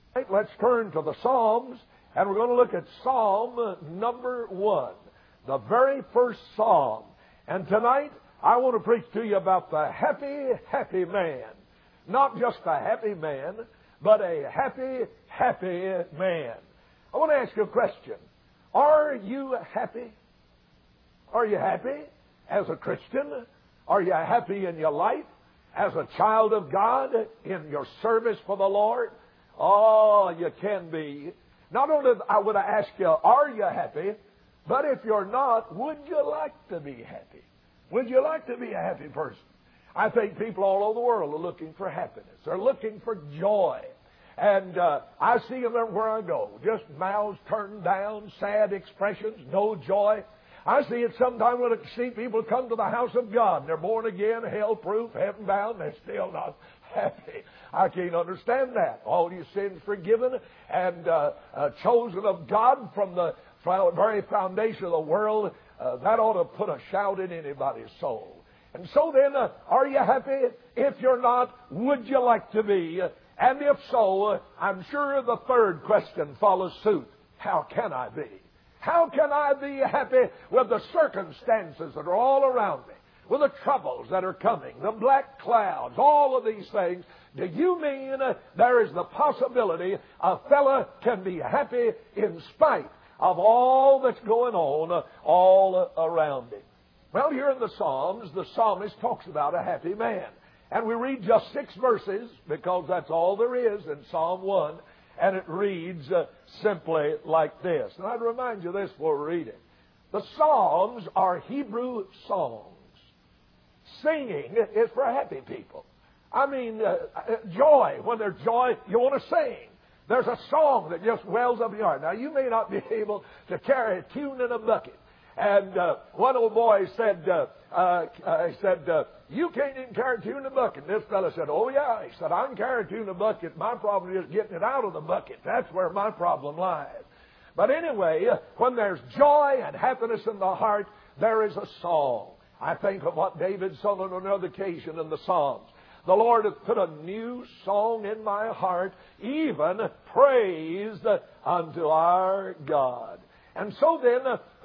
Let's turn to the Psalms, and we're going to look at Psalm number 1, the very first Psalm. And tonight, I want to preach to you about the happy, happy man. Not just a happy man, but a happy, happy man. I want to ask you a question. Are you happy? Are you happy as a Christian? Are you happy in your life as a child of God in your service for the Lord? Oh, you can be. Not only would I ask you, are you happy? But if you're not, would you like to be happy? Would you like to be a happy person? I think people all over the world are looking for happiness. They're looking for joy. And I see them everywhere I go. Just mouths turned down, sad expressions, no joy. I see it sometimes when I see people come to the house of God. They're born again, hell-proof, heaven-bound. They're still not happy. I can't understand that. All your sins forgiven and chosen of God from the very foundation of the world, that ought to put a shout in anybody's soul. And so then, are you happy? If you're not, would you like to be? And if so, I'm sure the third question follows suit. How can I be? How can I be happy with the circumstances that are all around me? With the troubles that are coming, the black clouds, all of these things. Do you mean there is the possibility a fella can be happy in spite of all that's going on all around him? Well, here in the Psalms, the psalmist talks about a happy man. And we read just 6 verses because that's all there is in Psalm 1. And it reads simply like this. And I'd remind you this before we read it. The Psalms are Hebrew songs. Singing is for happy people. I mean, joy. When there's joy, you want to sing. There's a song that just wells up in your heart. Now, you may not be able to carry a tune in a bucket. And one old boy said, you can't even carry a tune in a bucket. And this fellow said, oh, yeah. He said, I can carry a tune in a bucket. My problem is getting it out of the bucket. That's where my problem lies. But anyway, when there's joy and happiness in the heart, there is a song. I think of what David sung on another occasion in the Psalms. The Lord hath put a new song in my heart, even praise unto our God. And so then,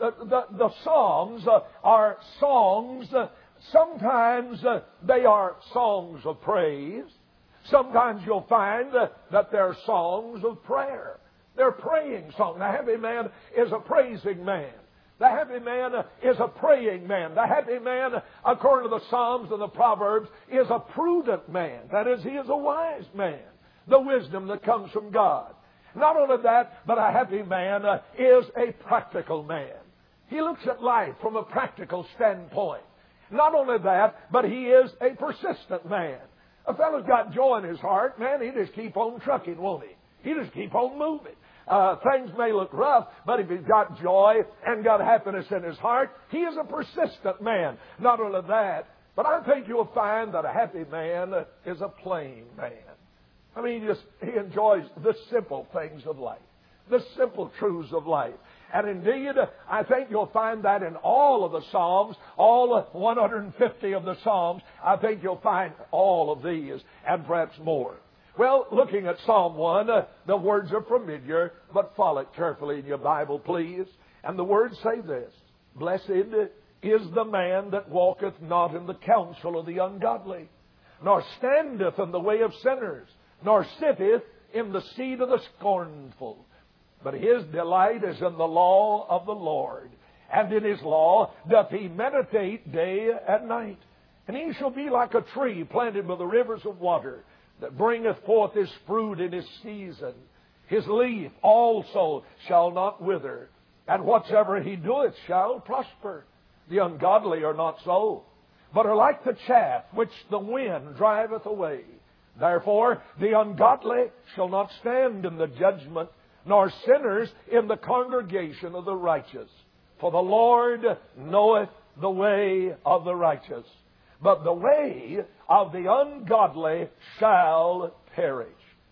the Psalms are songs. Sometimes they are songs of praise. Sometimes you'll find that they're songs of prayer. They're praying songs. The happy man is a praising man. The happy man is a praying man. The happy man, according to the Psalms and the Proverbs, is a prudent man. That is, he is a wise man. The wisdom that comes from God. Not only that, but a happy man is a practical man. He looks at life from a practical standpoint. Not only that, but he is a persistent man. A fellow's got joy in his heart, man, he just keep on trucking, won't he? He just keep on moving. Things may look rough, but if he's got joy and got happiness in his heart, he is a persistent man. Not only that, but I think you'll find that a happy man is a plain man. I mean, he enjoys the simple things of life, the simple truths of life. And indeed, I think you'll find that in all of the Psalms, all 150 of the Psalms, I think you'll find all of these and perhaps more. Well, looking at Psalm 1, the words are familiar, but follow it carefully in your Bible, please. And the words say this: Blessed is the man that walketh not in the counsel of the ungodly, nor standeth in the way of sinners, nor sitteth in the seat of the scornful. But his delight is in the law of the Lord, and in his law doth he meditate day and night. And he shall be like a tree planted by the rivers of water, that bringeth forth his fruit in his season. His leaf also shall not wither, and whatsoever he doeth shall prosper. The ungodly are not so, but are like the chaff which the wind driveth away. Therefore the ungodly shall not stand in the judgment, nor sinners in the congregation of the righteous. For the Lord knoweth the way of the righteous, but the way of the ungodly shall perish.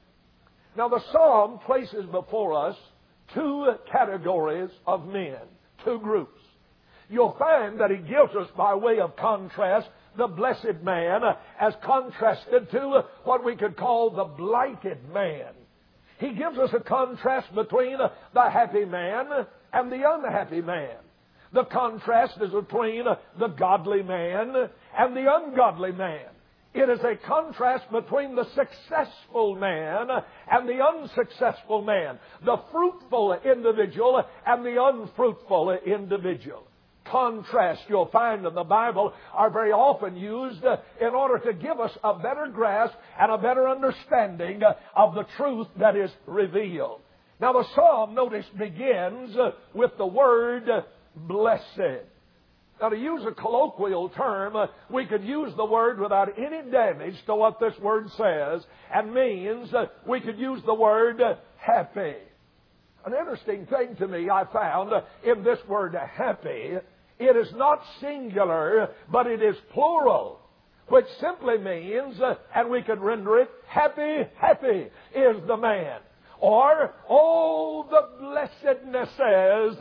Now the Psalm places before us 2 categories of men, 2 groups. You'll find that he gives us, by way of contrast, the blessed man as contrasted to what we could call the blighted man. He gives us a contrast between the happy man and the unhappy man. The contrast is between the godly man and the ungodly man. It is a contrast between the successful man and the unsuccessful man, the fruitful individual and the unfruitful individual. Contrasts you'll find in the Bible are very often used in order to give us a better grasp and a better understanding of the truth that is revealed. Now the psalm, notice, begins with the word blessed. Now, to use a colloquial term, we could use the word without any damage to what this word says, and means we could use the word happy. An interesting thing to me I found in this word happy, it is not singular, but it is plural, which simply means, and we could render it, happy, happy is the man. Or, oh, the blessednesses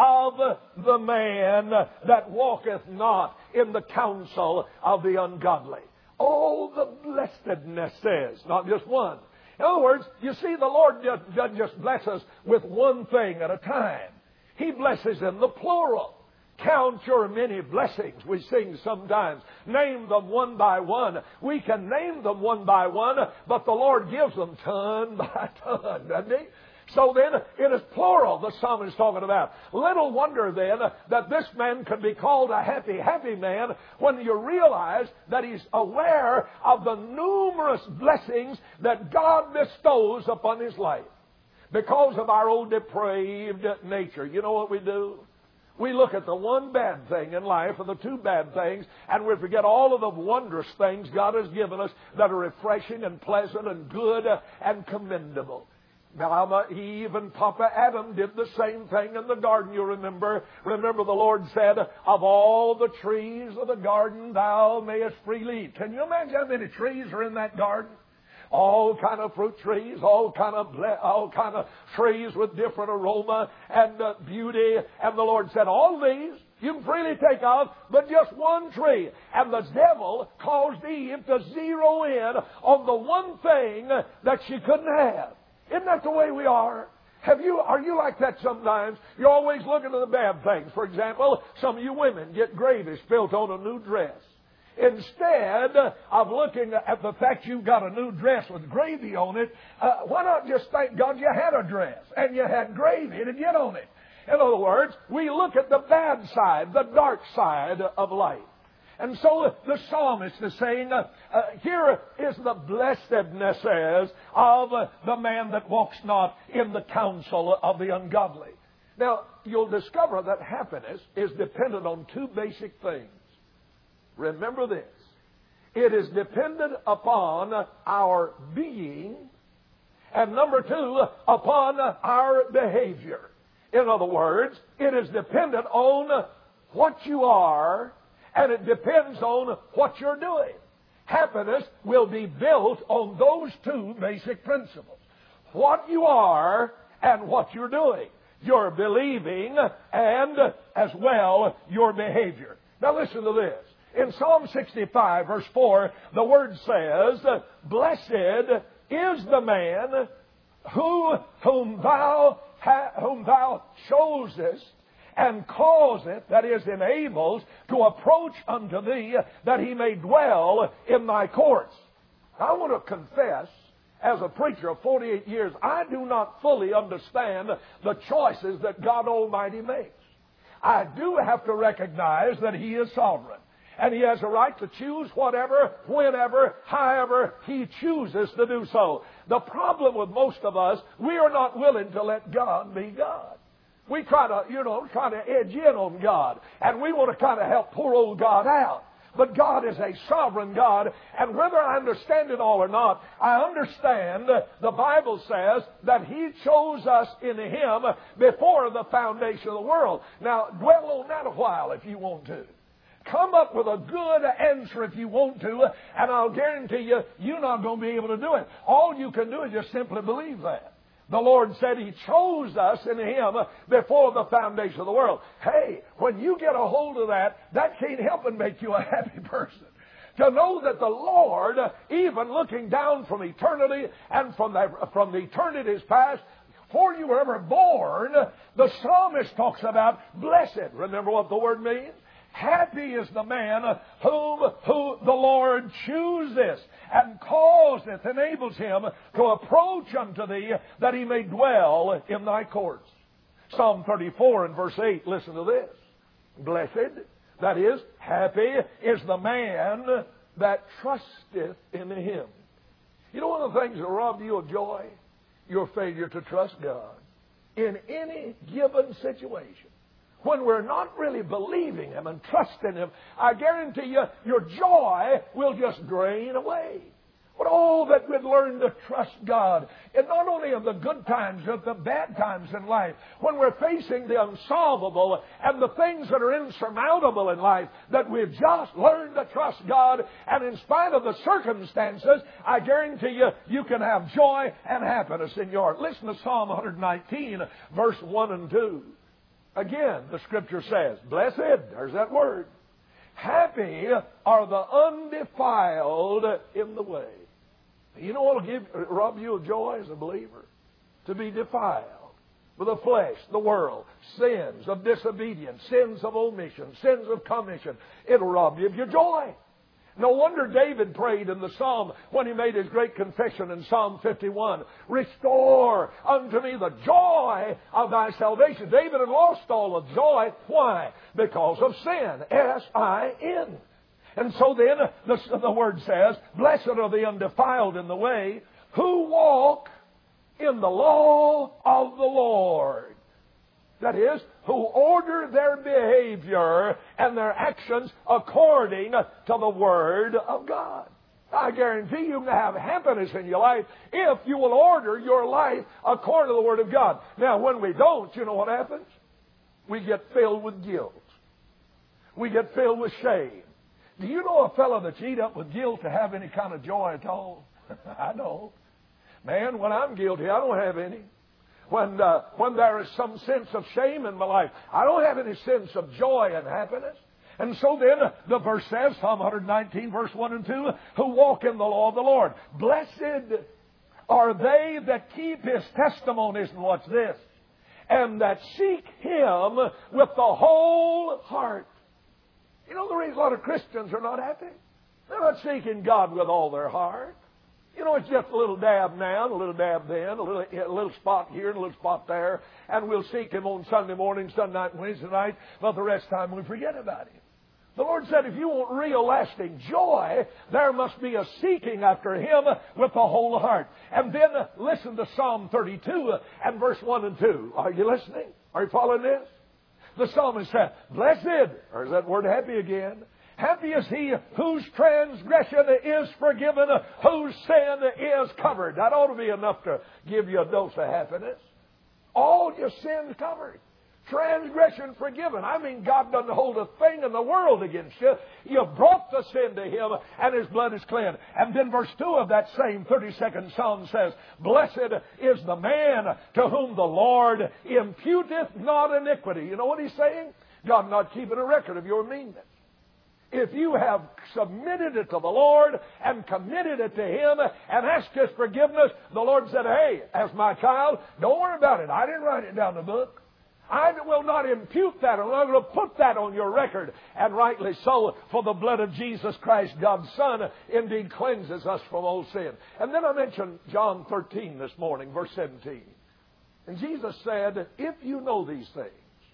of the man that walketh not in the counsel of the ungodly. Oh, the blessednesses, not just one. In other words, you see, the Lord doesn't just bless us with one thing at a time. He blesses in the plural. Count your many blessings, we sing sometimes. Name them one by one. We can name them one by one, but the Lord gives them ton by ton, doesn't He? So then, it is plural the psalmist is talking about. Little wonder then that this man could be called a happy, happy man when you realize that he's aware of the numerous blessings that God bestows upon his life. Because of our old depraved nature, you know what we do? We look at the one bad thing in life and the two bad things, and we forget all of the wondrous things God has given us that are refreshing and pleasant and good and commendable. Now, Eve and Papa Adam did the same thing in the garden, you remember. Remember the Lord said, of all the trees of the garden thou mayest freely eat. Can you imagine how many trees are in that garden? All kind of fruit trees, all kind of trees with different aroma and beauty. And the Lord said, all these you can freely take of, but just one tree. And the devil caused Eve to zero in on the one thing that she couldn't have. Isn't that the way we are? Are you like that sometimes? You're always looking at the bad things. For example, some of you women get gravy spilt on a new dress. Instead of looking at the fact you've got a new dress with gravy on it, why not just thank God you had a dress and you had gravy to get on it? In other words, we look at the bad side, the dark side of life. And so the psalmist is saying, here is the blessednesses of the man that walks not in the counsel of the ungodly. Now, you'll discover that happiness is dependent on two basic things. Remember this. It is dependent upon our being, and number two, upon our behavior. In other words, it is dependent on what you are, and it depends on what you're doing. Happiness will be built on those two basic principles. What you are and what you're doing. Your believing and as well your behavior. Now listen to this. In Psalm 65, verse 4, the Word says, blessed is the man whom thou choosest and causeth, that is, enables, to approach unto thee, that he may dwell in thy courts. I want to confess, as a preacher of 48 years, I do not fully understand the choices that God Almighty makes. I do have to recognize that He is sovereign. And He has a right to choose whatever, whenever, however He chooses to do so. The problem with most of us, we are not willing to let God be God. We try to edge in on God. And we want to kind of help poor old God out. But God is a sovereign God. And whether I understand it all or not, I understand the Bible says that He chose us in Him before the foundation of the world. Now, dwell on that a while if you want to. Come up with a good answer if you want to, and I'll guarantee you, you're not going to be able to do it. All you can do is just simply believe that. The Lord said He chose us in Him before the foundation of the world. Hey, when you get a hold of that, that can't help but make you a happy person. To know that the Lord, even looking down from eternity and from the eternities past, before you were ever born, the psalmist talks about blessed. Remember what the word means? Happy is the man who the Lord chooseth and causeth, enables him to approach unto thee, that he may dwell in thy courts. Psalm 34 and verse 8, listen to this. Blessed, that is, happy is the man that trusteth in him. You know one of the things that rob you of joy? Your failure to trust God in any given situation. When we're not really believing Him and trusting Him, I guarantee you, your joy will just drain away. But oh, that we'd learn to trust God. And not only in the good times, but the bad times in life. When we're facing the unsolvable and the things that are insurmountable in life, that we've just learned to trust God. And in spite of the circumstances, I guarantee you, you can have joy and happiness in your. Listen to Psalm 119, verse 1 and 2. Again, the Scripture says, blessed, there's that word. Happy are the undefiled in the way. You know what will rob you of joy as a believer? To be defiled with the flesh, the world, sins of disobedience, sins of omission, sins of commission. It'll rob you of your joy. No wonder David prayed in the Psalm when he made his great confession in Psalm 51. Restore unto me the joy of thy salvation. David had lost all the joy. Why? Because of sin. S-I-N. And so then the word says, blessed are the undefiled in the way, who walk in the law of the Lord. That is, who order their behavior and their actions according to the Word of God. I guarantee you can have happiness in your life if you will order your life according to the Word of God. Now, when we don't, you know what happens? We get filled with guilt. We get filled with shame. Do you know a fellow that's eat up with guilt to have any kind of joy at all? I don't. Man, when I'm guilty, I don't have any. When there is some sense of shame in my life, I don't have any sense of joy and happiness. And so then the verse says, Psalm 119, verse 1 and 2, who walk in the law of the Lord. Blessed are they that keep His testimonies, and watch this, and that seek Him with the whole heart. You know the reason a lot of Christians are not happy? They're not seeking God with all their heart. You know, it's just a little dab now, a little dab then, a little spot here and a little spot there, and we'll seek Him on Sunday morning, Sunday night, and Wednesday night, but the rest of the time we forget about Him. The Lord said, if you want real lasting joy, there must be a seeking after Him with the whole heart. And then listen to Psalm 32 and verse 1 and 2. Are you listening? Are you following this? The psalmist said, blessed, there's that word happy again. Happy is he whose transgression is forgiven, whose sin is covered. That ought to be enough to give you a dose of happiness. All your sins covered. Transgression forgiven. I mean, God doesn't hold a thing in the world against you. You brought the sin to Him, and His blood is cleansed. And then verse 2 of that same 32nd Psalm says, blessed is the man to whom the Lord imputeth not iniquity. You know what He's saying? God not keeping a record of your meanness. If you have submitted it to the Lord and committed it to Him and asked His forgiveness, the Lord said, hey, as my child, don't worry about it. I didn't write it down in the book. I will not impute that. I'm not going to put that on your record. And rightly so, for the blood of Jesus Christ, God's Son, indeed cleanses us from all sin. And then I mentioned John 13 this morning, verse 17. And Jesus said, if you know these things,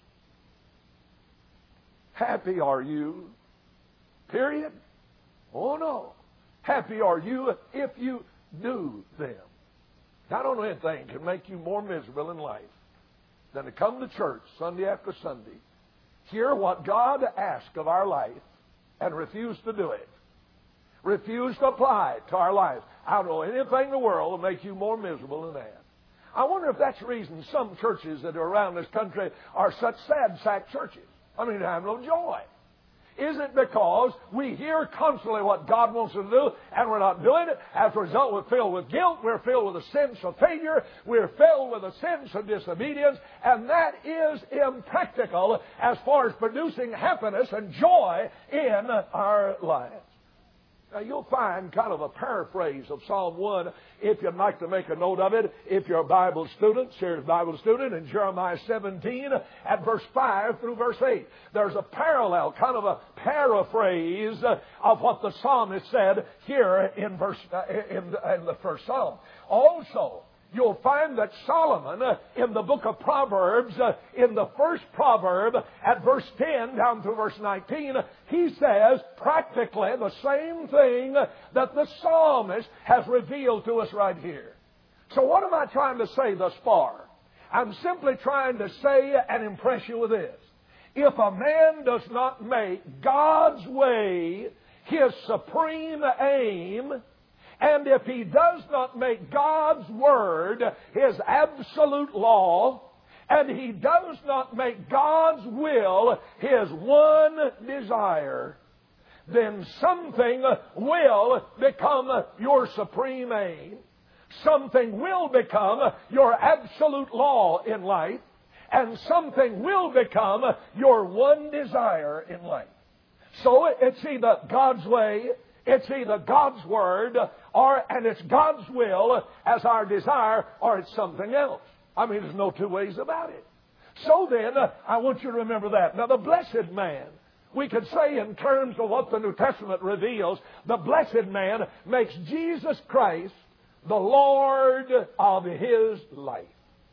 happy are you. Period. Oh no. Happy are you if you do them. I don't know anything can make you more miserable in life than to come to church Sunday after Sunday, hear what God asks of our life, and refuse to do it. Refuse to apply it to our lives. I don't know anything in the world will make you more miserable than that. I wonder if that's the reason some churches that are around this country are such sad sack churches. I mean, they have no joy. Is it because we hear constantly what God wants us to do and we're not doing it? As a result, we're filled with guilt. We're filled with a sense of failure. We're filled with a sense of disobedience. And that is impractical as far as producing happiness and joy in our lives. Now, you'll find kind of a paraphrase of Psalm 1 if you'd like to make a note of it. If you're a Bible student, serious Bible student, in Jeremiah 17 at verse 5 through verse 8. There's a parallel, kind of a paraphrase of what the psalmist said here in the first psalm. Also, you'll find that Solomon, in the book of Proverbs, in the first proverb, at verse 10 down through verse 19, he says practically the same thing that the psalmist has revealed to us right here. So what am I trying to say thus far? I'm simply trying to say and impress you with this. If a man does not make God's way his supreme aim, and if he does not make God's Word his absolute law, and he does not make God's will his one desire, then something will become your supreme aim. Something will become your absolute law in life, and something will become your one desire in life. So it's either God's way, it's either God's Word, and it's God's will as our desire, or it's something else. I mean, there's no two ways about it. So then, I want you to remember that. Now, the blessed man, we could say in terms of what the New Testament reveals, the blessed man makes Jesus Christ the Lord of his life.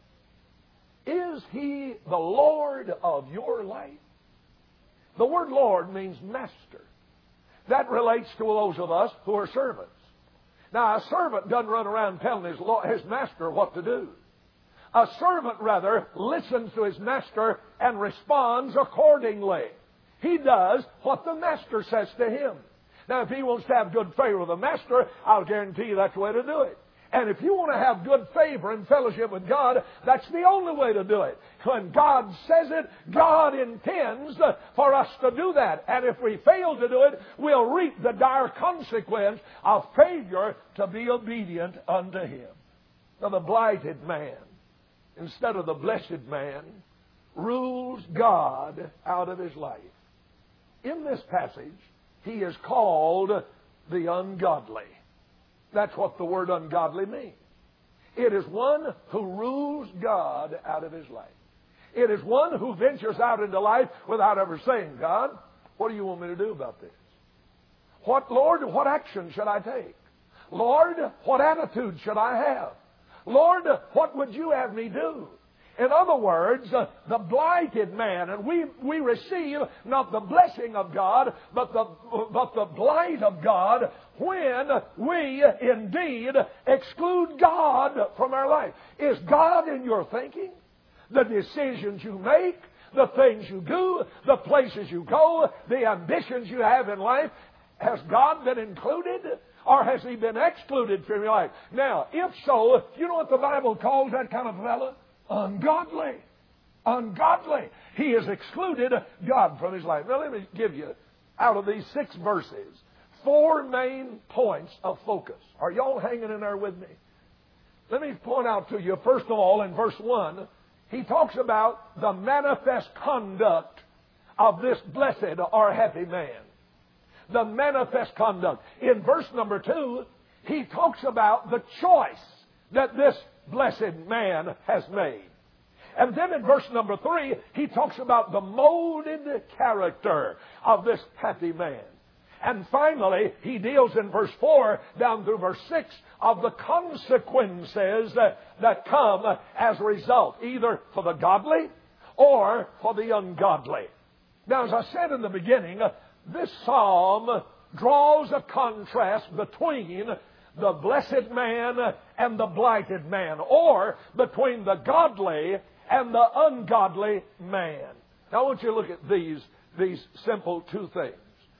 Is He the Lord of your life? The word Lord means master. That relates to those of us who are servants. Now, a servant doesn't run around telling his master what to do. A servant, rather, listens to his master and responds accordingly. He does what the master says to him. Now, if he wants to have good favor with the master, I'll guarantee you that's the way to do it. And if you want to have good favor and fellowship with God, that's the only way to do it. When God says it, God intends for us to do that. And if we fail to do it, we'll reap the dire consequence of failure to be obedient unto Him. Now, the blighted man, instead of the blessed man, rules God out of his life. In this passage, he is called the ungodly. That's what the word ungodly means. It is one who rules God out of his life. It is one who ventures out into life without ever saying, God, what do you want me to do about this? Lord, what action should I take? Lord, what attitude should I have? Lord, what would you have me do? In other words, the blighted man, and we receive not the blessing of God, but the blight of God when we indeed exclude God from our life. Is God in your thinking? The decisions you make, the things you do, the places you go, the ambitions you have in life, has God been included? Or has He been excluded from your life? Now, if so, you know what the Bible calls that kind of fellow? Ungodly. Ungodly. He has excluded God from his life. Now let me give you, out of these 6 verses, 4 main points of focus. Are y'all hanging in there with me? Let me point out to you, first of all, in verse 1, he talks about the manifest conduct of this blessed or happy man. The manifest conduct. In verse number 2, he talks about the choice that this blessed man has made. And then in verse number 3, he talks about the molded character of this happy man. And finally, he deals in verse 4 down through verse 6 of the consequences that come as a result, either for the godly or for the ungodly. Now, as I said in the beginning, this psalm draws a contrast between the blessed man and the blighted man, or between the godly and the ungodly man. Now I want you to look at these simple 2 things.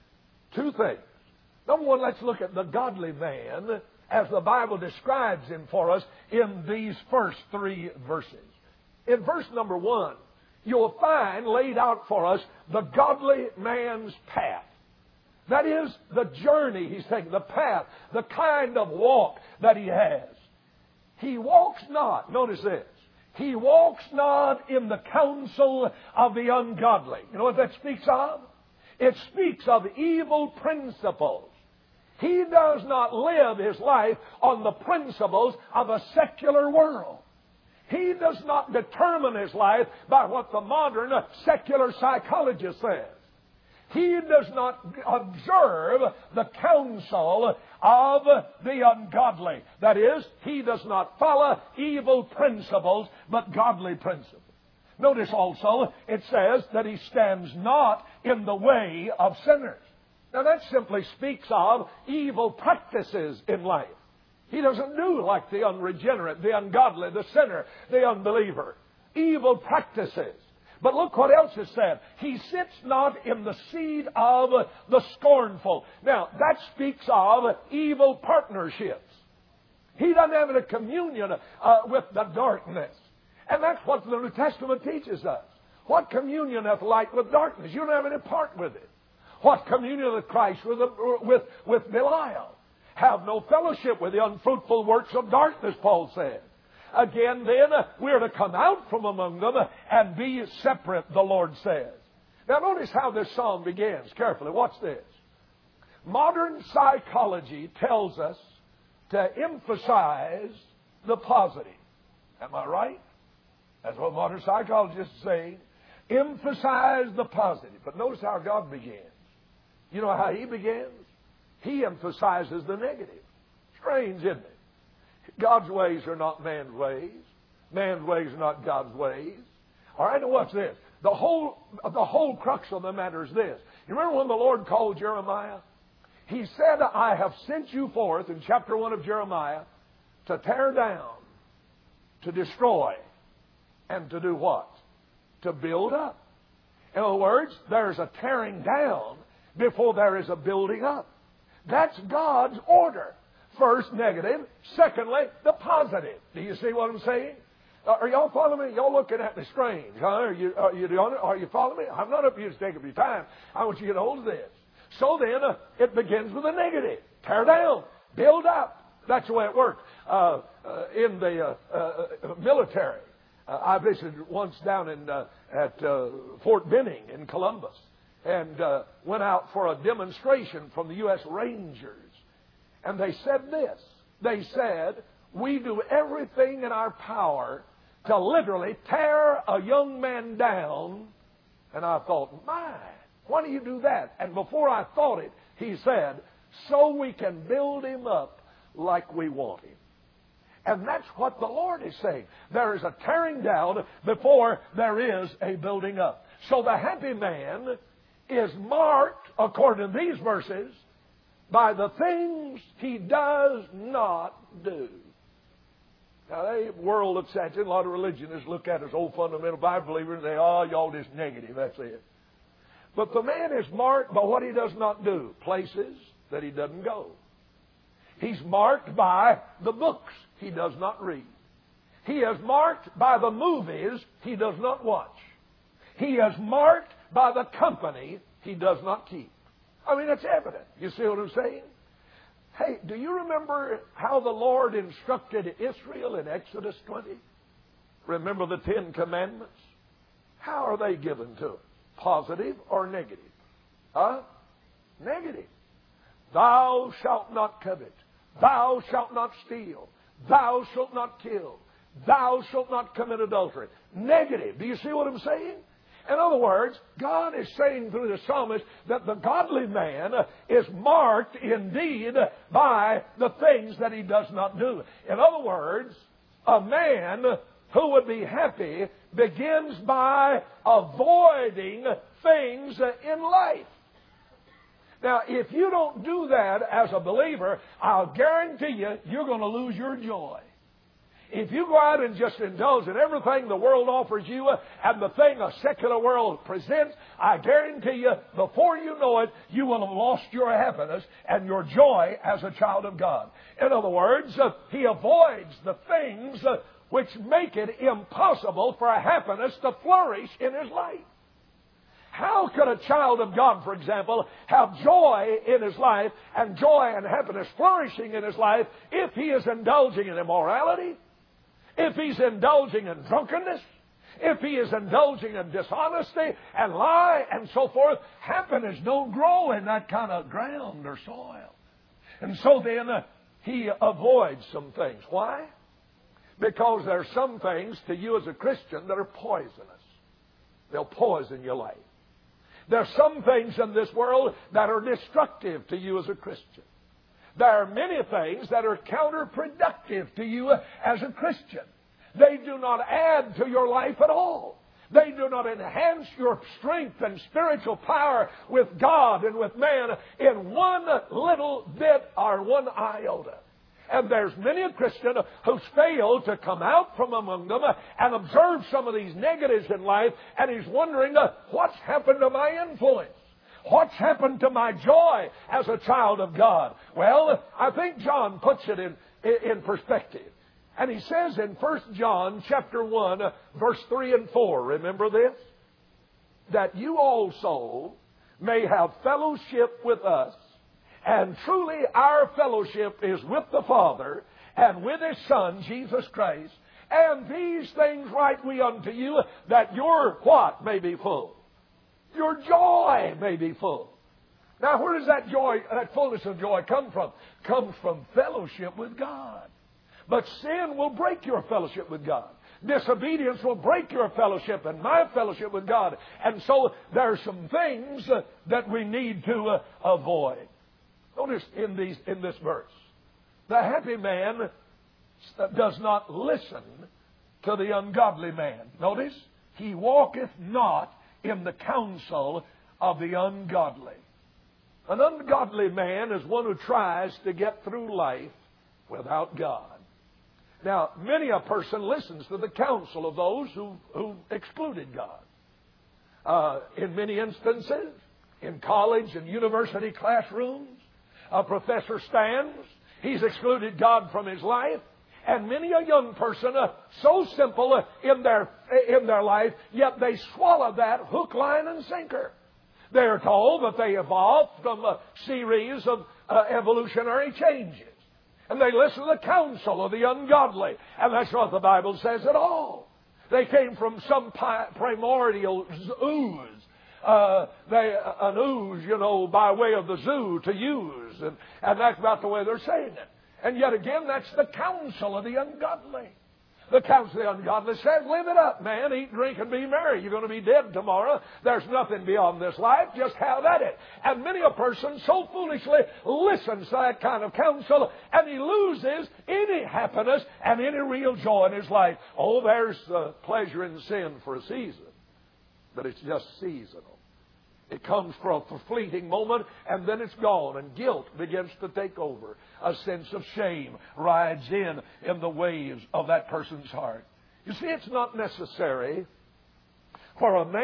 2 things. Number 1, let's look at the godly man as the Bible describes him for us in these first 3 verses. In verse number 1, you'll find laid out for us the godly man's path. That is the journey he's taking, the path, the kind of walk that he has. He walks not, notice this, he walks not in the counsel of the ungodly. You know what that speaks of? It speaks of evil principles. He does not live his life on the principles of a secular world. He does not determine his life by what the modern secular psychologist says. He does not observe the counsel of the ungodly. That is, he does not follow evil principles, but godly principles. Notice also, it says that he stands not in the way of sinners. Now that simply speaks of evil practices in life. He doesn't do like the unregenerate, the ungodly, the sinner, the unbeliever. Evil practices. But look what else is said. He sits not in the seat of the scornful. Now, that speaks of evil partnerships. He doesn't have any communion with the darkness. And that's what the New Testament teaches us. What communion hath light with darkness? You don't have any part with it. What communion hath Christ with Belial? Have no fellowship with the unfruitful works of darkness, Paul said. Again, then, we're to come out from among them and be separate, the Lord says. Now, notice how this psalm begins. Carefully, watch this. Modern psychology tells us to emphasize the positive. Am I right? That's what modern psychologists say. Emphasize the positive. But notice how God begins. You know how He begins? He emphasizes the negative. Strange, isn't it? God's ways are not man's ways. Man's ways are not God's ways. All right, now watch this. The whole crux of the matter is this. You remember when the Lord called Jeremiah? He said, I have sent you forth, in chapter 1 of Jeremiah, to tear down, to destroy, and to do what? To build up. In other words, there's a tearing down before there is a building up. That's God's order. First, negative. Secondly, the positive. Do you see what I'm saying? Are y'all following me? Y'all looking at me strange. Huh? Are you following me? I'm not up here to take up your time. I want you to get hold of this. So then, it begins with a negative. Tear down. Build up. That's the way it works. In the military, I visited once down at Fort Benning in Columbus and went out for a demonstration from the U.S. Rangers. And they said this. They said, we do everything in our power to literally tear a young man down. And I thought, my, why do you do that? And before I thought it, he said, so we can build him up like we want him. And that's what the Lord is saying. There is a tearing down before there is a building up. So the happy man is marked, according to these verses, by the things he does not do. Now, the world looks at you, a lot of religionists look at us, old fundamental Bible believers, and say, oh, y'all just negative, that's it. But the man is marked by what he does not do, places that he doesn't go. He's marked by the books he does not read. He is marked by the movies he does not watch. He is marked by the company he does not keep. I mean, it's evident. You see what I'm saying? Hey, do you remember how the Lord instructed Israel in Exodus 20? Remember the 10 Commandments? How are they given to us? Positive or negative? Huh? Negative. Thou shalt not covet. Thou shalt not steal. Thou shalt not kill. Thou shalt not commit adultery. Negative. Do you see what I'm saying? In other words, God is saying through the psalmist that the godly man is marked indeed by the things that he does not do. In other words, a man who would be happy begins by avoiding things in life. Now, if you don't do that as a believer, I'll guarantee you, you're going to lose your joy. If you go out and just indulge in everything the world offers you and the thing a secular world presents, I guarantee you, before you know it, you will have lost your happiness and your joy as a child of God. In other words, he avoids the things which make it impossible for happiness to flourish in his life. How could a child of God, for example, have joy in his life and joy and happiness flourishing in his life if he is indulging in immorality? If he's indulging in drunkenness, if he is indulging in dishonesty and lie and so forth, happiness don't grow in that kind of ground or soil. And so then he avoids some things. Why? Because there are some things to you as a Christian that are poisonous. They'll poison your life. There are some things in this world that are destructive to you as a Christian. There are many things that are counterproductive to you as a Christian. They do not add to your life at all. They do not enhance your strength and spiritual power with God and with man in one little bit or one iota. And there's many a Christian who's failed to come out from among them and observe some of these negatives in life, and he's wondering, what's happened to my influence? What's happened to my joy as a child of God? Well, I think John puts it in perspective. And he says in 1 John chapter 1, verse 3 and 4, remember this? That you also may have fellowship with us. And truly our fellowship is with the Father and with His Son, Jesus Christ. And these things write we unto you, that your what may be full? Your joy may be full. Now where does that joy, that fullness of joy come from? Comes from fellowship with God. But sin will break your fellowship with God. Disobedience will break your fellowship and my fellowship with God. And so there are some things that we need to avoid. Notice in this verse, the happy man does not listen to the ungodly man. Notice, he walketh not in the counsel of the ungodly. An ungodly man is one who tries to get through life without God. Now, many a person listens to the counsel of those who excluded God. In many instances, in college and university classrooms, a professor stands. He's excluded God from his life. And many a young person, so simple in their life, yet they swallow that hook, line, and sinker. They are told that they evolved from a series of evolutionary changes. And they listen to the counsel of the ungodly. And that's what the Bible says at all. They came from some primordial ooze. An ooze, by way of the zoo to use. And that's about the way they're saying it. And yet again, that's the counsel of the ungodly. The counsel of the ungodly says, live it up, man. Eat, drink, and be merry. You're going to be dead tomorrow. There's nothing beyond this life. Just have at it. And many a person so foolishly listens to that kind of counsel, and he loses any happiness and any real joy in his life. Oh, there's pleasure in sin for a season. But it's just seasonal. It comes for a fleeting moment, and then it's gone, and guilt begins to take over. A sense of shame rides in the waves of that person's heart. You see, it's not necessary for a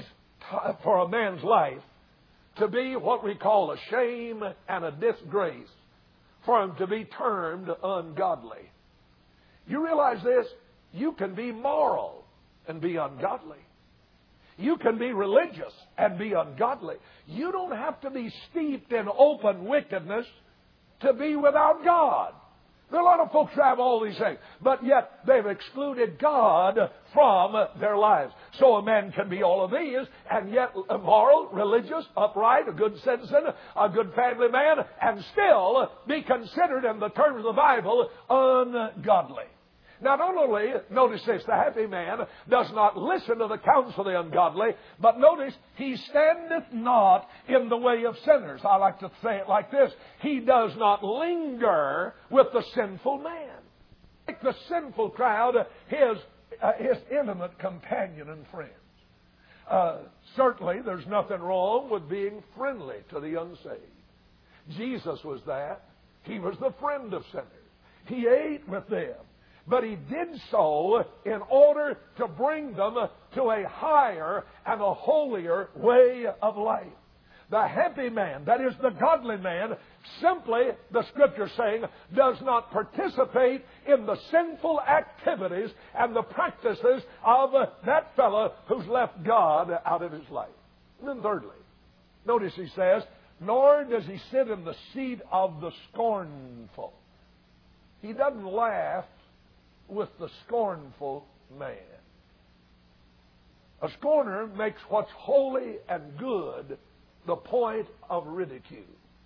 man's life to be what we call a shame and a disgrace, for him to be termed ungodly. You realize this? You can be moral and be ungodly. You can be religious and be ungodly. You don't have to be steeped in open wickedness to be without God. There are a lot of folks who have all these things, but yet they've excluded God from their lives. So a man can be all of these and yet moral, religious, upright, a good citizen, a good family man, and still be considered in the terms of the Bible ungodly. Now, not only, notice this, the happy man does not listen to the counsel of the ungodly, but notice, he standeth not in the way of sinners. I like to say it like this. He does not linger with the sinful man. Like the sinful crowd, his intimate companion and friends. Certainly, there's nothing wrong with being friendly to the unsaved. Jesus was that. He was the friend of sinners. He ate with them. But he did so in order to bring them to a higher and a holier way of life. The happy man, that is the godly man, simply, the Scripture saying, does not participate in the sinful activities and the practices of that fellow who's left God out of his life. And then thirdly, notice he says, nor does he sit in the seat of the scornful. He doesn't laugh with the scornful man. A scorner makes what's holy and good the point of ridicule.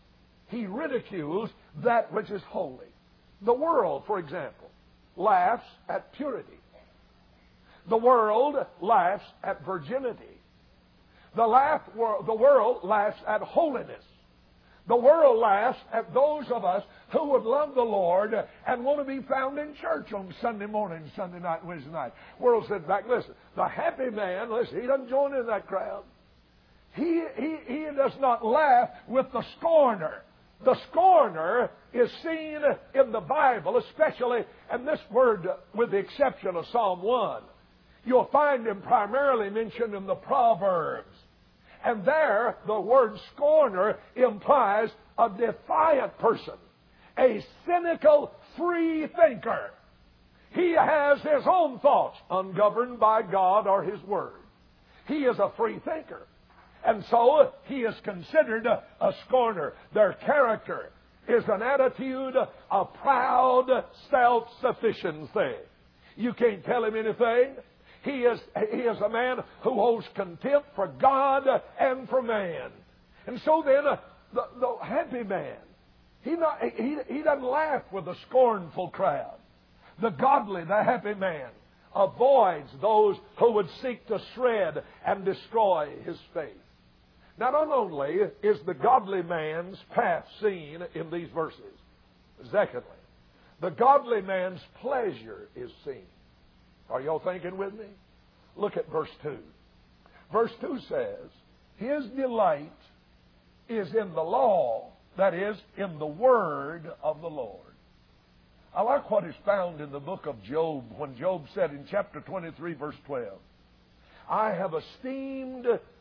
he ridicules that which is holy. The world, for example, laughs at purity. The world laughs at virginity. The world laughs at holiness. The world laughs at those of us who would love the Lord and want to be found in church on Sunday morning, Sunday night, Wednesday night. The world said back, listen, the happy man, listen, he doesn't join in that crowd. He does not laugh with the scorner. The scorner is seen in the Bible, especially, and this word with the exception of Psalm 1, you'll find him primarily mentioned in the Proverbs. And there, the word scorner implies a defiant person, a cynical free thinker. He has his own thoughts, ungoverned by God or His Word. He is a free thinker. And so, he is considered a scorner. Their character is an attitude of proud self-sufficiency. You can't tell him anything. He is a man who holds contempt for God and for man. And so then, the happy man, he doesn't laugh with a scornful crowd. The godly, the happy man, avoids those who would seek to shred and destroy his faith. Now, not only is the godly man's path seen in these verses, secondly, the godly man's pleasure is seen. Are y'all thinking with me? Look at verse 2. Verse 2 says, his delight is in the law, that is, in the word of the Lord. I like what is found in the book of Job, when Job said in chapter 23, verse 12, I have esteemed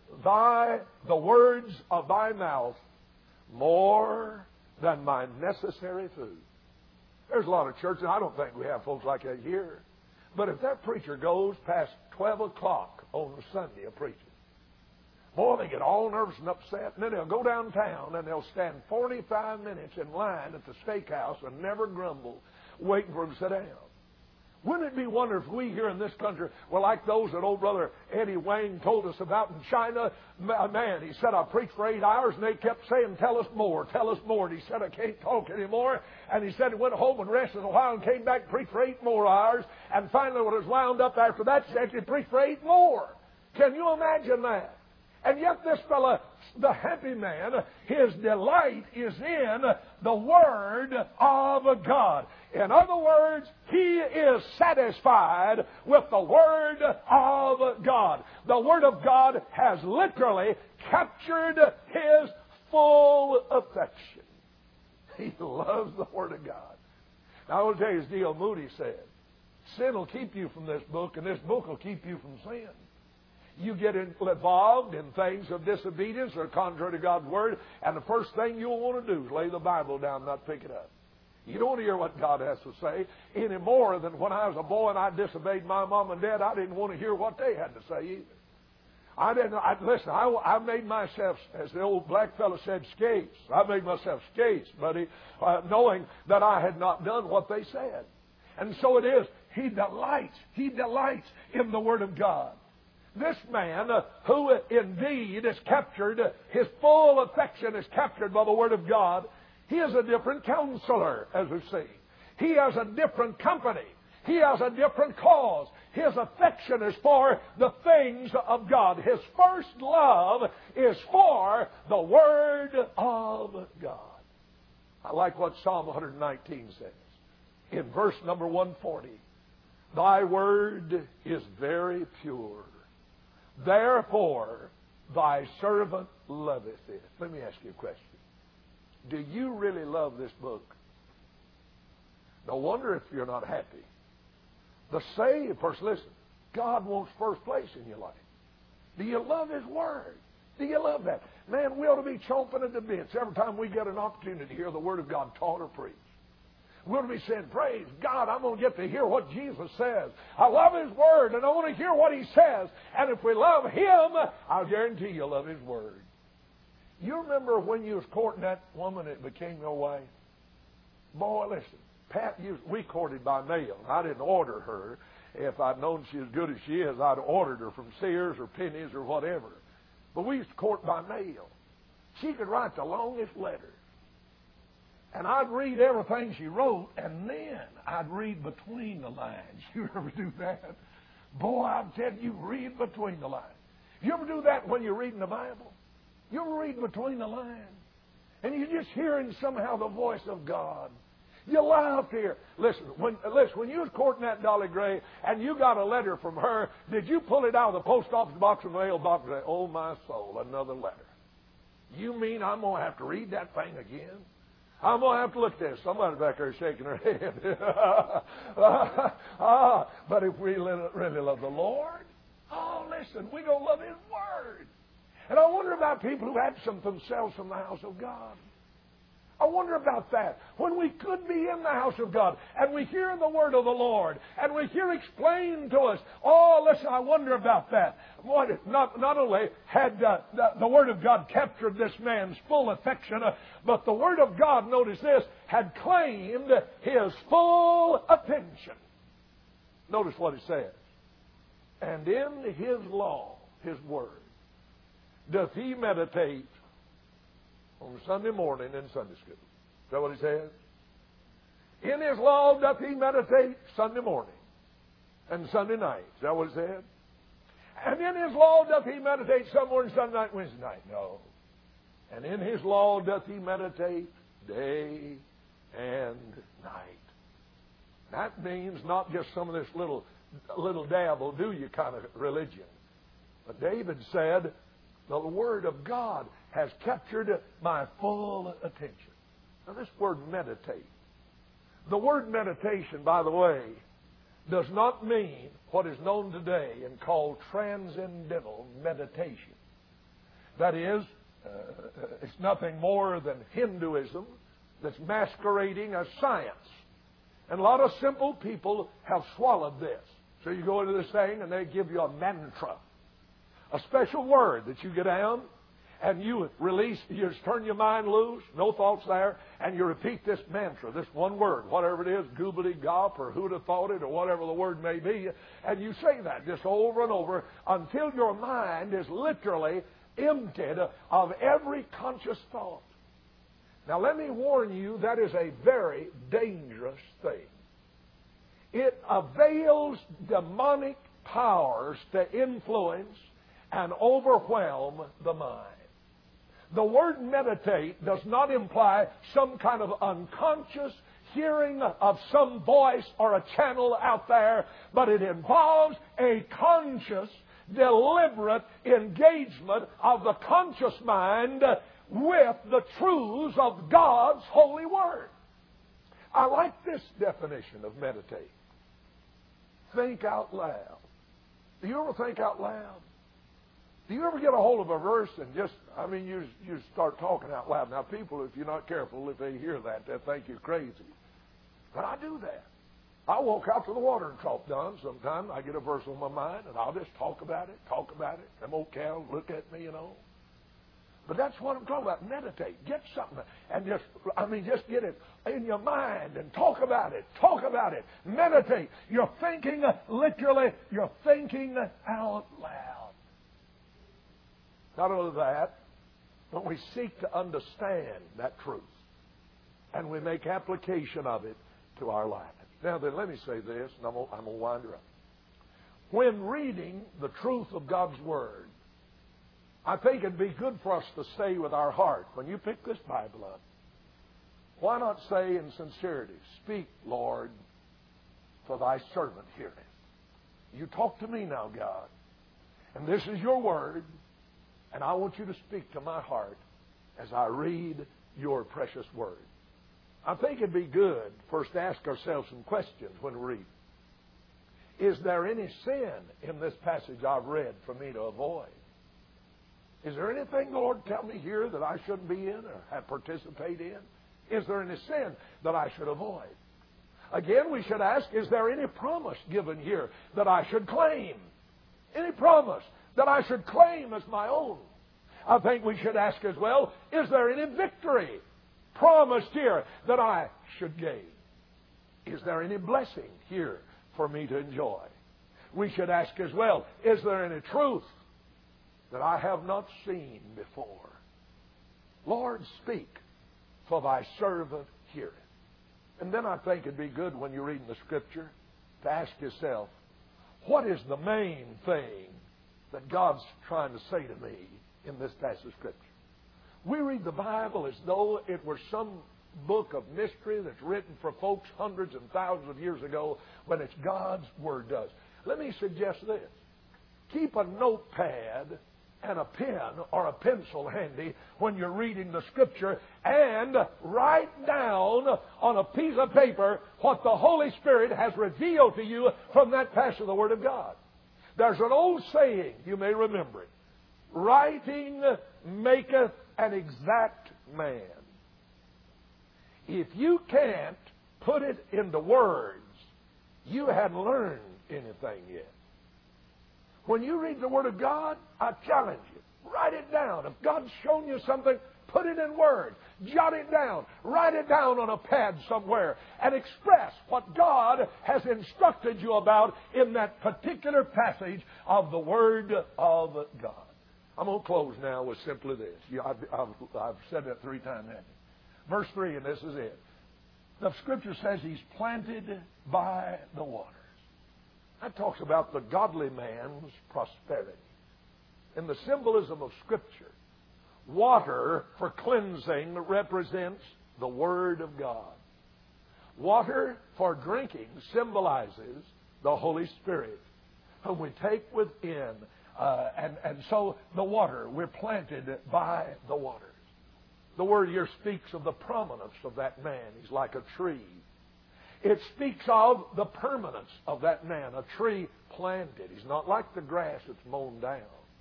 the words of thy mouth more than my necessary food. There's a lot of churches, I don't think we have folks like that here. But if that preacher goes past 12 o'clock on a Sunday, a preacher, boy, they get all nervous and upset, and then they'll go downtown and they'll stand 45 minutes in line at the steakhouse and never grumble, waiting for him to sit down. Wouldn't it be wonderful if we here in this country were like those that old brother Eddie Wayne told us about in China? Man, he said, I preached for 8 hours, and they kept saying, tell us more, tell us more. And he said, I can't talk anymore. And he said he went home and rested a while and came back and preached for 8 more hours. And finally, when it was wound up after that, he said he preached for 8 more. Can you imagine that? And yet this fella, the happy man, his delight is in the Word of God. In other words, he is satisfied with the Word of God. The Word of God has literally captured his full affection. He loves the Word of God. Now I want to tell you, as D.L. Moody said, sin will keep you from this book, and this book will keep you from sin. You get involved in things of disobedience or contrary to God's Word, and the first thing you'll want to do is lay the Bible down and not pick it up. You don't want to hear what God has to say any more than when I was a boy and I disobeyed my mom and dad. I didn't want to hear what they had to say either. I made myself, as the old black fellow said, skates. I made myself skates, buddy, knowing that I had not done what they said. And so it is. He delights in the Word of God. This man, who indeed is captured, his full affection is captured by the Word of God, he is a different counselor, as we see. He has a different company. He has a different cause. His affection is for the things of God. His first love is for the Word of God. I like what Psalm 119 says. In verse number 140, thy word is very pure. Therefore, thy servant loveth it. Let me ask you a question. Do you really love this book? No wonder if you're not happy. The saved person, listen, God wants first place in your life. Do you love His Word? Do you love that? Man, we ought to be chomping at the bits every time we get an opportunity to hear the Word of God taught or preached. We'll be saying, praise God, I'm going to get to hear what Jesus says. I love His Word, and I want to hear what He says. And if we love Him, I'll guarantee you'll love His Word. You remember when you was courting that woman that became your wife? Boy, listen, Pat, we courted by mail. I didn't order her. If I'd known she was as good as she is, I'd ordered her from Sears or Penny's or whatever. But we used to court by mail. She could write the longest letter. And I'd read everything she wrote, and then I'd read between the lines. You ever do that? Boy, I'm telling you, read between the lines. You ever do that when you're reading the Bible? You ever read between the lines? And you're just hearing somehow the voice of God. You laugh here. Listen, when you was courting that Dolly Gray and you got a letter from her, did you pull it out of the post office box or the mail box and say, oh my soul, another letter? You mean I'm going to have to read that thing again? I'm going to have to look at this. Somebody back there shaking her head. But if we really love the Lord, listen, we're going to love His Word. And I wonder about people who absent themselves from the house of God. I wonder about that. When we could be in the house of God and we hear the word of the Lord and we hear explained to us, listen, I wonder about that. Not only had the word of God captured this man's full affection, but the word of God, notice this, had claimed his full attention. Notice what it says. And in His law, His word, doth he meditate on Sunday morning in Sunday school. Is that what he says? In His law doth he meditate Sunday morning and Sunday night. Is that what it says? And in His law doth he meditate Sunday morning, Sunday night, Wednesday night. No. And in His law doth he meditate day and night. That means not just some of this little dab will do you kind of religion. But David said, the Word of God has captured my full attention. Now this word meditate. The word meditation, by the way, does not mean what is known today and called transcendental meditation. That is, it's nothing more than Hinduism that's masquerading as science. And a lot of simple people have swallowed this. So you go into this thing and they give you a mantra. A special word that you get down and you release, you just turn your mind loose, no thoughts there, and you repeat this mantra, this one word, whatever it is, goobly gop or who'd have thought it or whatever the word may be, and you say that just over and over until your mind is literally emptied of every conscious thought. Now let me warn you, that is a very dangerous thing. It avails demonic powers to influence and overwhelm the mind. The word meditate does not imply some kind of unconscious hearing of some voice or a channel out there, but it involves a conscious, deliberate engagement of the conscious mind with the truths of God's holy word. I like this definition of meditate. Think out loud. Do you ever think out loud? Do you ever get a hold of a verse and you start talking out loud? Now, people, if you're not careful, if they hear that, they'll think you're crazy. But I do that. I walk out to the watering trough, Don. Sometimes I get a verse on my mind, and I'll just talk about it. Them old cows look at me, But that's what I'm talking about. Meditate. Get something. And just get it in your mind and talk about it. Meditate. You're thinking, literally, you're thinking out loud. Not only that, but we seek to understand that truth. And we make application of it to our lives. Now then, let me say this, and I'm going to wind her up. When reading the truth of God's Word, I think it'd be good for us to say with our heart, when you pick this Bible up, why not say in sincerity, speak, Lord, for thy servant heareth. You talk to me now, God, and this is your Word, and I want you to speak to my heart as I read your precious Word. I think it'd be good first to ask ourselves some questions when we read. Is there any sin in this passage I've read for me to avoid? Is there anything, Lord, tell me here that I shouldn't be in or participate in? Is there any sin that I should avoid? Again, we should ask, is there any promise given here that I should claim? Any promise that I should claim as my own? I think we should ask as well, is there any victory promised here that I should gain? Is there any blessing here for me to enjoy? We should ask as well, is there any truth that I have not seen before? Lord, speak, for thy servant hear it. And then I think it'd be good when you're reading the Scripture to ask yourself, what is the main thing that God's trying to say to me in this passage of Scripture? We read the Bible as though it were some book of mystery that's written for folks hundreds and thousands of years ago, when it's God's Word does. Let me suggest this. Keep a notepad and a pen or a pencil handy when you're reading the Scripture, and write down on a piece of paper what the Holy Spirit has revealed to you from that passage of the Word of God. There's an old saying, you may remember it. Writing maketh an exact man. If you can't put it into words, you hadn't learned anything yet. When you read the Word of God, I challenge you, write it down. If God's shown you something, put it in words. Jot it down. Write it down on a pad somewhere and express what God has instructed you about in that particular passage of the Word of God. I'm going to close now with simply this. I've said that 3 times, haven't I? Verse 3, and this is it. The Scripture says He's planted by the waters. That talks about the godly man's prosperity. In the symbolism of Scripture, water for cleansing represents the Word of God. Water for drinking symbolizes the Holy Spirit, whom we take within. And so the water, we're planted by the waters. The word here speaks of the prominence of that man. He's like a tree. It speaks of the permanence of that man, a tree planted. He's not like the grass that's mown down.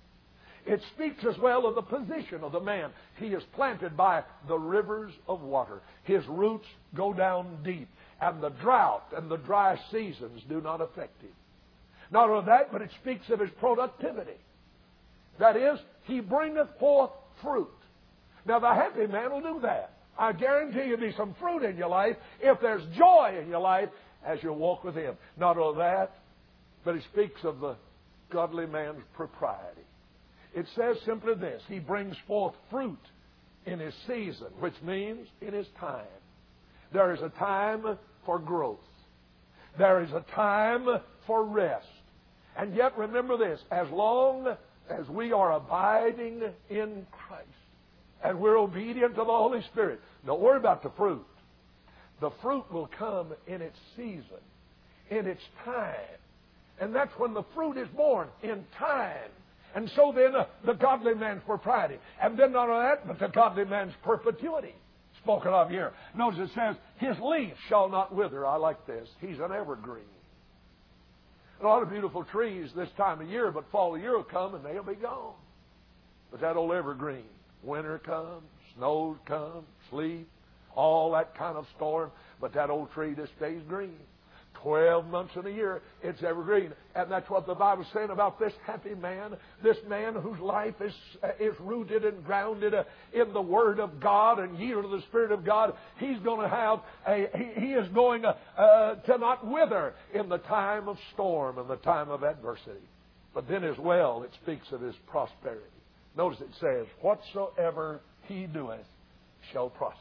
It speaks as well of the position of the man. He is planted by the rivers of water. His roots go down deep, and the drought and the dry seasons do not affect him. Not only that, but it speaks of his productivity. That is, he bringeth forth fruit. Now, the happy man will do that. I guarantee you there'll be some fruit in your life if there's joy in your life as you walk with Him. Not only that, but it speaks of the godly man's propriety. It says simply this: He brings forth fruit in his season, which means in his time. There is a time for growth. There is a time for rest. And yet remember this: as long as we are abiding in Christ and we're obedient to the Holy Spirit, don't worry about the fruit. The fruit will come in its season, in its time. And that's when the fruit is born, in time. And so then the godly man's propriety. And then not only that, but the godly man's perpetuity spoken of here. Notice it says, his leaf shall not wither. I like this. He's an evergreen. A lot of beautiful trees this time of year, but fall of year will come and they'll be gone. But that old evergreen, winter comes, snows come, sleet, all that kind of storm, but that old tree just stays green. 12 months in a year, it's evergreen. And that's what the Bible's saying about this happy man, this man whose life is rooted and grounded in the Word of God and yielded to the Spirit of God. He's going to have he is going to not wither in the time of storm and the time of adversity. But then as well, it speaks of his prosperity. Notice it says, whatsoever he doeth shall prosper.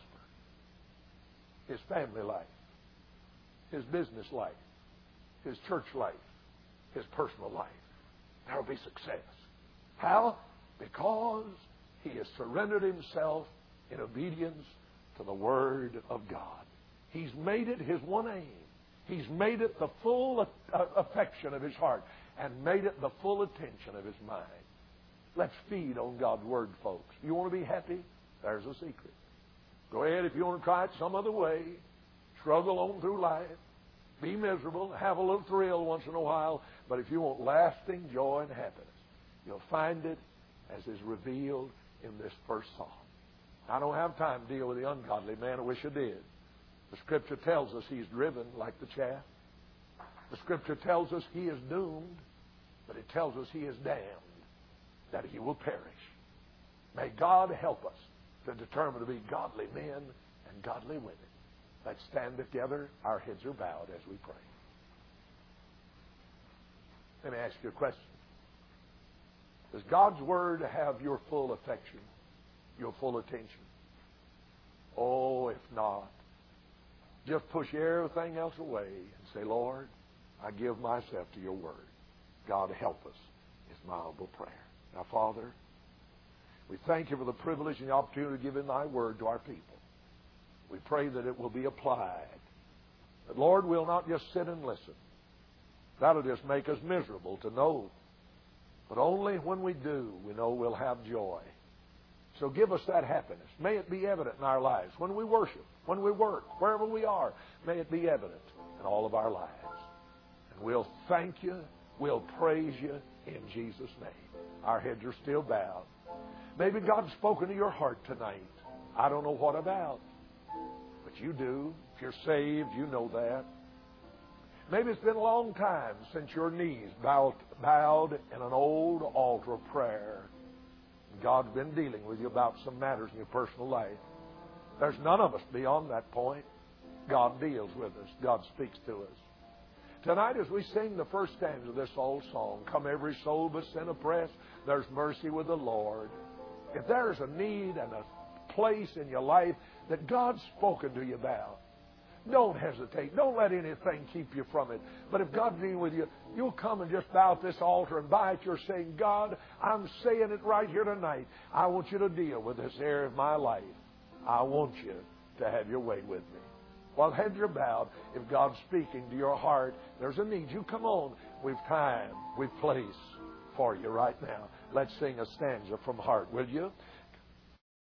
His family life, his business life, his church life, his personal life. There will be success. How? Because he has surrendered himself in obedience to the Word of God. He's made it his one aim. He's made it the full affection of his heart and made it the full attention of his mind. Let's feed on God's Word, folks. You want to be happy? There's a secret. Go ahead if you want to try it some other way. Struggle on through life. Be miserable. Have a little thrill once in a while. But if you want lasting joy and happiness, you'll find it as is revealed in this first psalm. I don't have time to deal with the ungodly man. I wish I did. The Scripture tells us he's driven like the chaff. The Scripture tells us he is doomed, but it tells us he is damned, that he will perish. May God help us to determine to be godly men and godly women. Let's stand together. Our heads are bowed as we pray. Let me ask you a question. Does God's Word have your full affection, your full attention? Oh, if not, Just push everything else away and say, Lord, I give myself to your word. God, help us. It's my humble prayer. Now, Father, we thank you for the privilege and the opportunity to give in thy word to our people. We pray that it will be applied. That, Lord, we'll not just sit and listen. That'll just make us miserable to know. But only when we do, we know we'll have joy. So give us that happiness. May it be evident in our lives. When we worship, when we work, wherever we are, may it be evident in all of our lives. And we'll thank you. We'll praise you in Jesus' name. Our heads are still bowed. Maybe God's spoken to your heart tonight. I don't know what about. But you do. If you're saved, you know that. Maybe it's been a long time since your knees bowed in an old altar of prayer. God's been dealing with you about some matters in your personal life. There's none of us beyond that point. God deals with us. God speaks to us. Tonight as we sing the first stanza of this old song, Come every soul but sin oppressed, there's mercy with the Lord. If there's a need and a place in your life that God's spoken to you about, don't hesitate. Don't let anything keep you from it. But if God's dealing with you, you'll come and just bow at this altar, and by it you're saying, God, I'm saying it right here tonight. I want you to deal with this area of my life. I want you to have your way with me. While heads are bowed, if God's speaking to your heart, there's a need. You come on. We've time, we've place for you right now. Let's sing a stanza from heart, will you?